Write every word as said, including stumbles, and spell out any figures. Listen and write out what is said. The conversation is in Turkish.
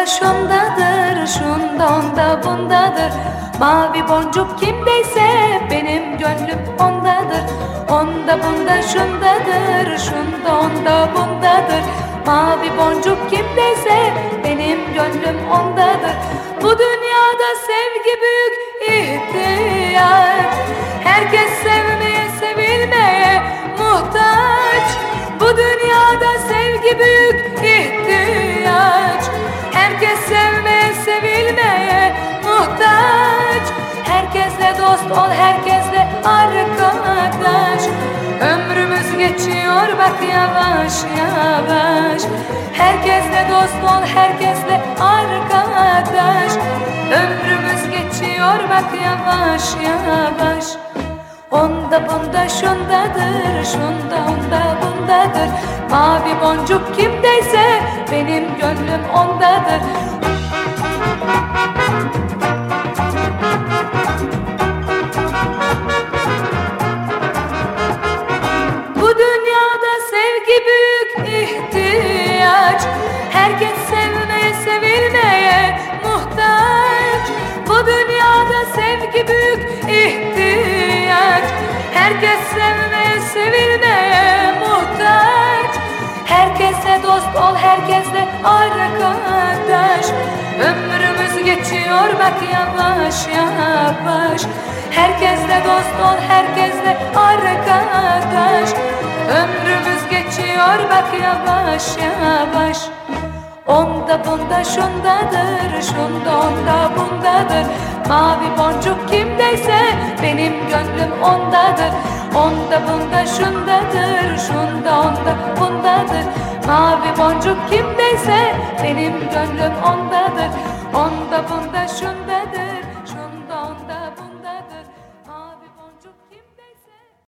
şundadır, şunda onda bundadır. Mavi boncuk kimdeyse benim gönlüm ondadır. Onda bunda şundadır, şunda onda bundadır. Mavi boncuk kimdeyse benim gönlüm ondadır. Bu dünyada sevgi büyük ihtiyaç. Herkes sevmeye sevilmeye muhtaç. Bu dünyada sevgi büyük ihtiyaç. Herkes sevmeye sevilmeye muhtaç. Herkesle dost ol, herkesle arkadaş. Ömrümüz geçiyor bak yavaş yavaş. Herkesle dost ol, herkesle arkadaş. Ömrümüz geçiyor bak yavaş yavaş. Onda bunda şundadır, şunda onda bundadır. Mavi boncuk kimdeyse benim gönlüm ondadır. Bu dünyada sevgi büyük ihtiyaç. Herkes sevmeye sevilmeye muhtaç. Bu dünyada sevgi büyük ihtiyaç. Herkes sevmeye sevilmeye muhtaç. Herkesle dost ol, herkesle arkadaş. Ömrümüz geçiyor bak yavaş yavaş. Herkesle dost ol, herkesle arkadaş. Ömrümüz geçiyor bak yavaş yavaş. Onda bunda şundadır, şunda onda bundadır. Mavi boncuk kimdeyse benim gönlüm ondadır. Onda bunda şundadır, şunda onda bundadır. Mavi boncuk kimdeyse benim gönlüm ondadır.